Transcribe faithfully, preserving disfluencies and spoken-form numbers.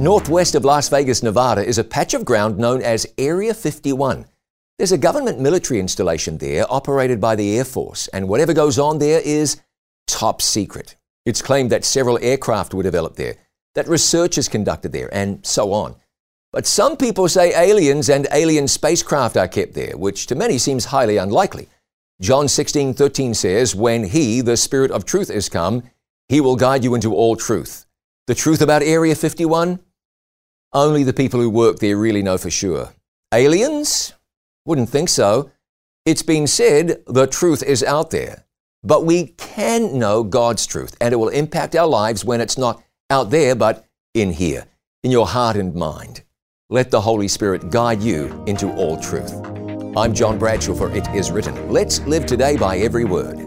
Northwest of Las Vegas, Nevada, is a patch of ground known as Area fifty-one. There's a government military installation there operated by the Air Force, and whatever goes on there is top secret. It's claimed that several aircraft were developed there, that research is conducted there, and so on. But some people say aliens and alien spacecraft are kept there, which to many seems highly unlikely. John sixteen thirteen says, "When He, the Spirit of truth, is come, He will guide you into all truth." The truth about Area fifty-one? Only the people who work there really know for sure. Aliens? Wouldn't think so. It's been said the truth is out there. But we can know God's truth, and it will impact our lives when it's not out there, but in here, in your heart and mind. Let the Holy Spirit guide you into all truth. I'm John Bradshaw for It Is Written. Let's live today by every word.